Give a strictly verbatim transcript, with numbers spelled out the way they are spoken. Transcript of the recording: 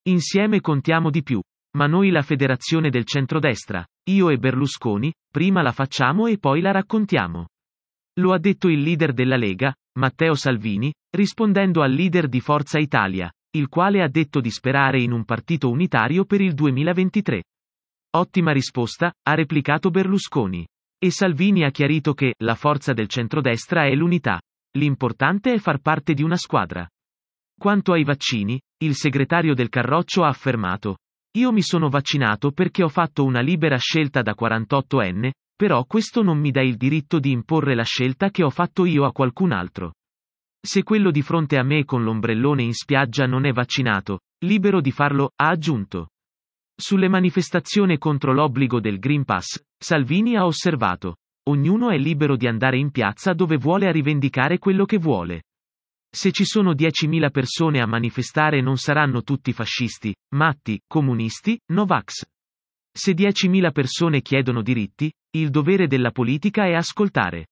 Insieme contiamo di più. Ma noi la federazione del centrodestra, io e Berlusconi, prima la facciamo e poi la raccontiamo. Lo ha detto il leader della Lega, Matteo Salvini, rispondendo al leader di Forza Italia, il quale ha detto di sperare in un partito unitario per il duemilaventitré. Ottima risposta, ha replicato Berlusconi. E Salvini ha chiarito che la forza del centrodestra è l'unità. L'importante è far parte di una squadra. Quanto ai vaccini, il segretario del Carroccio ha affermato: io mi sono vaccinato perché ho fatto una libera scelta da quarantottenne, però questo non mi dà il diritto di imporre la scelta che ho fatto io a qualcun altro. Se quello di fronte a me con l'ombrellone in spiaggia non è vaccinato, libero di farlo, ha aggiunto. Sulle manifestazioni contro l'obbligo del Green Pass, Salvini ha osservato: ognuno è libero di andare in piazza dove vuole a rivendicare quello che vuole. Se ci sono diecimila persone a manifestare non saranno tutti fascisti, matti, comunisti, Novax. Se diecimila persone chiedono diritti, il dovere della politica è ascoltare.